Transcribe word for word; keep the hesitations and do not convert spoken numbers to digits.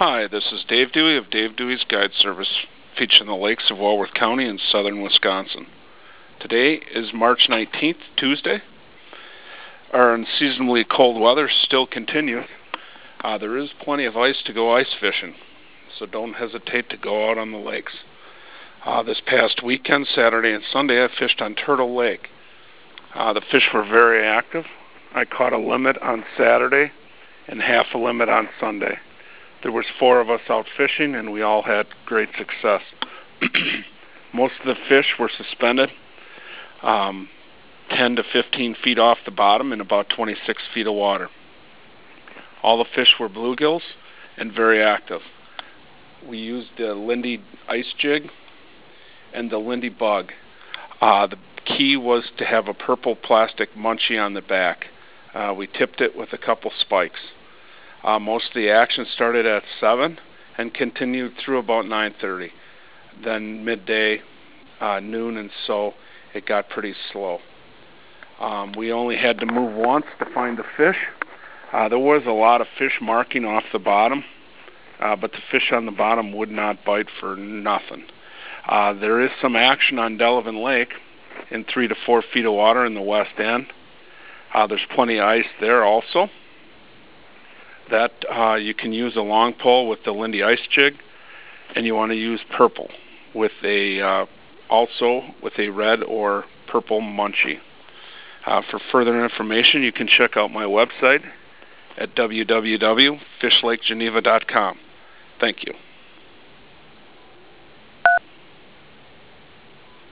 Hi, this is Dave Dewey of Dave Dewey's Guide Service, featuring the lakes of Walworth County in southern Wisconsin. Today is March nineteenth, Tuesday. Our unseasonably cold weather still continues. Uh, there is plenty of ice to go ice fishing, so don't hesitate to go out on the lakes. Uh, this past weekend, Saturday and Sunday, I fished on Turtle Lake. Uh, the fish were very active. I caught a limit on Saturday and half a limit on Sunday. There was four of us out fishing, and we all had great success. Most of the fish were suspended um, ten to fifteen feet off the bottom in about twenty-six feet of water. All the fish were bluegills and very active. We used the Lindy ice jig and the Lindy bug. Uh, the key was to have a purple plastic munchie on the back. Uh, we tipped it with a couple spikes. Uh, most of the action started at seven and continued through about nine thirty. Then midday, uh, noon, and so it got pretty slow. Um, we only had to move once to find the fish. Uh, there was a lot of fish marking off the bottom, uh, but the fish on the bottom would not bite for nothing. Uh, there is some action on Delavan Lake in three to four feet of water in the west end. Uh, there's plenty of ice there also. That uh, you can use a long pole with the Lindy ice jig, and you want to use purple with a uh, also with a red or purple munchie. Uh, for further information, you can check out my website at w w w dot fish lake geneva dot com. Thank you.